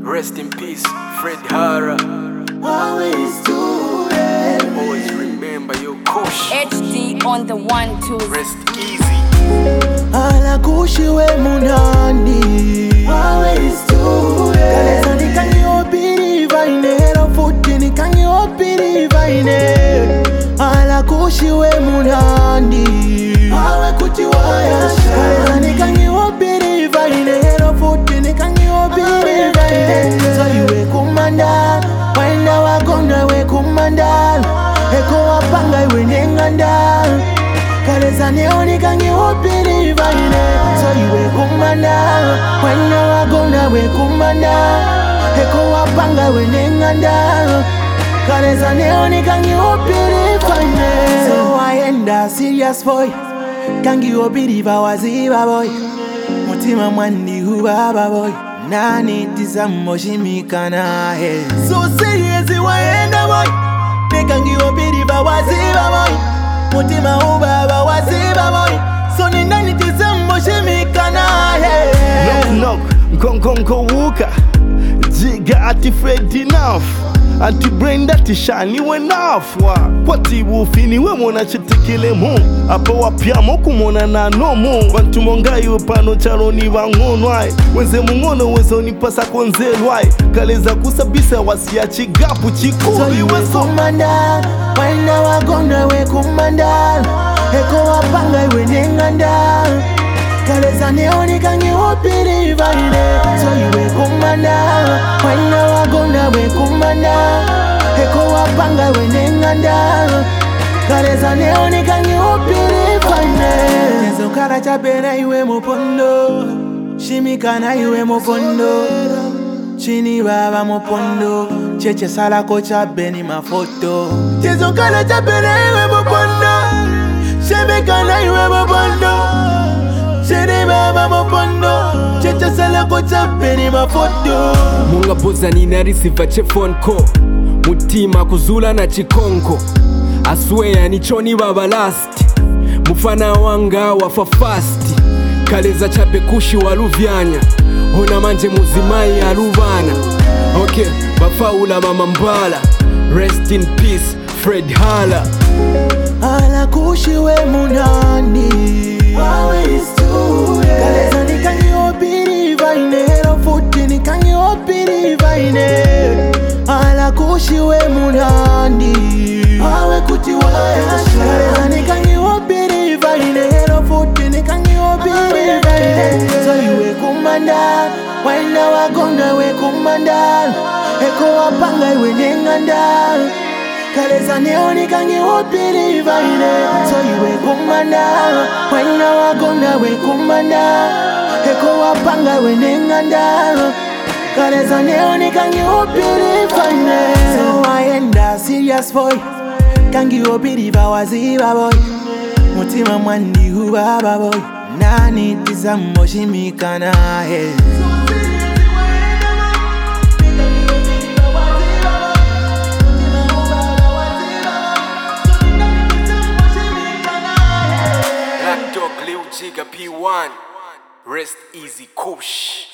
Rest in peace, Fred Hara. Always do it. Always remember your Kush. HD on the 1-2. Rest easy. Ala Kushi we munani. Always do it. Kaleza nikangi opiri vaine. Rafuti nikangi opiri vaine. Ala Kushi we munani. Awe kuti waya sha. Kaleza nikangi opiri vaine. Rafuti nikangi opiri vaine. So iwe kumanda. Waenda wakona we kumanda. Eko wapanga iwe nenganda. Kaleza neoni kangi opiri vaine. So iwe kumanda. Waenda wakona we kumanda. Eko wapanga iwe nenganda. Kaleza neoni kangi opiri vaine. So waenda serious boy. Kangi opiri vawaziba boy. Mutima mwandi hubaba boy. Nani tizamo shimikana he. So serious waenda boy. Nekangi opiri vawaziba boy. Mutima hubaba waziba boy. So ni nani tizamo shimikana he. Knock nkonkonko wuka. Jiga ati Fred enough. Anti brain that shiny went off. Poti wufini we mona chitikile mu. Apa wapiamo kumona na no mu. Wantu monga yu pano charoni wangonwai. Wenze mungono wezo nipasa konzelwai. Kaleza kusabisa wasiachi gapu chikuri. So iwe kumanda. Waina wagonda we kumanda. Eko wapanga iwe nenganda. Kaleza neoni kangi opiri vaine. So iwe kumanda. Waina wagonda we kumanda. Eko wapanga iwe nenganda. Kaleza neoni kangi opiri vaine. Tezo kara chapena iwe mopondo. Shimikana iwe mopondo. Chini baba mopondo. Cheche sala kocha beni mafoto. Tezo kara chapena iwe mopondo. Shimikana iwe mopondo. Chini baba mopondo. Cheche sala kocha beni mafoto. Munga boza nina receive che phone call. Mutima kuzula na chikonko. I swear ni choni baba last. Mufana wanga wafa fast. Kaleza chape kushi waluvyanya. Hona manje muzimai aluvana. Okay, bafaula mama mbala. Rest in peace, Fred Hara. Ala Kushi we munani. Always do it. Kaleza nikangi opiri vaine. Rafuti nikangi opiri vaine. Ala Kushi we munani. Awe kuti waya sha. Kaleza nikangi opiri vaine. Rafuti nikangi opiri vaine. So iwe kumanda. Waina wagonda we kumanda. Eko wapanga iwe nenganda. Kaleza neoni kangi opiri vaine. So iwe kumanda. Waina wagonda we kumanda. Eko wapanga iwe nenganda. Kaleza neoni kangi opiri vaine. So waenda serious boy. Kangi opiri vawaziba boy. Mutima mwandi hubaba boy. Nani tizamo shimikana he. Black Dog Lil Jigga P1. Rest easy Kush.